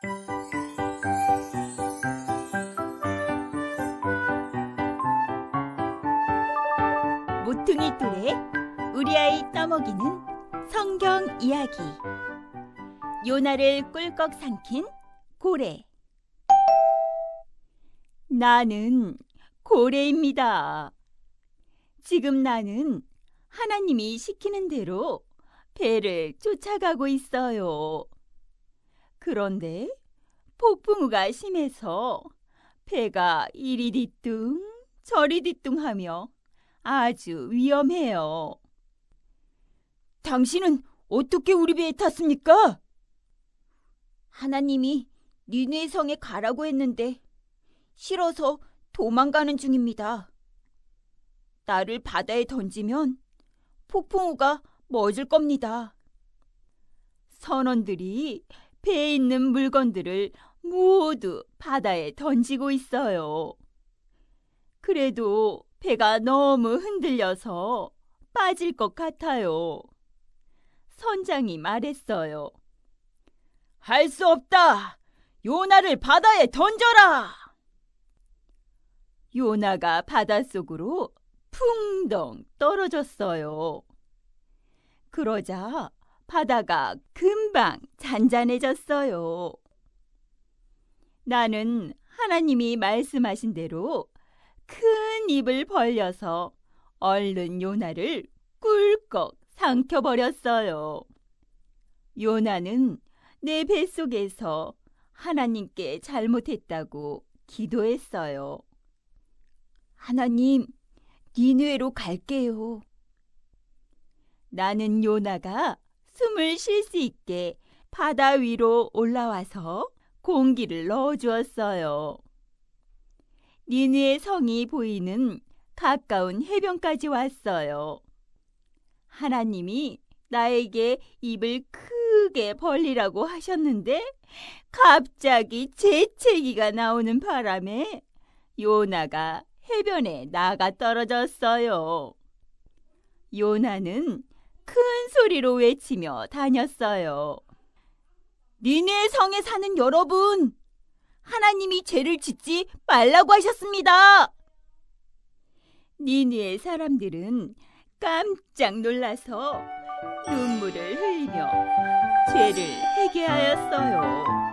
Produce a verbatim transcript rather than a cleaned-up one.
모퉁이 돌에 우리 아이 떠먹이는 성경 이야기. 요나를 꿀꺽 삼킨 고래. 나는 고래입니다. 지금 나는 하나님이 시키는 대로 배를 쫓아가고 있어요. 그런데 폭풍우가 심해서 배가 이리 뒤뚱 저리 뒤뚱하며 아주 위험해요. 당신은 어떻게 우리 배에 탔습니까? 하나님이 니느웨 성에 가라고 했는데 싫어서 도망가는 중입니다. 나를 바다에 던지면 폭풍우가 멎을 겁니다. 선원들이 배에 있는 물건들을 모두 바다에 던지고 있어요. 그래도 배가 너무 흔들려서 빠질 것 같아요. 선장이 말했어요. 할 수 없다! 요나를 바다에 던져라! 요나가 바닷속으로 풍덩 떨어졌어요. 그러자 바다가 금방 잔잔해졌어요. 나는 하나님이 말씀하신 대로 큰 입을 벌려서 얼른 요나를 꿀꺽 삼켜버렸어요. 요나는 내 뱃속에서 하나님께 잘못했다고 기도했어요. 하나님, 니느웨로 갈게요. 나는 요나가 숨을 쉴 수 있게 바다 위로 올라와서 공기를 넣어주었어요. 니느웨 성이 보이는 가까운 해변까지 왔어요. 하나님이 나에게 입을 크게 벌리라고 하셨는데 갑자기 재채기가 나오는 바람에 요나가 해변에 나가 떨어졌어요. 요나는 큰 소리로 외치며 다녔어요. 니느웨 성에 사는 여러분! 하나님이 죄를 짓지 말라고 하셨습니다. 니느웨 사람들은 깜짝 놀라서 눈물을 흘리며 죄를 회개하였어요.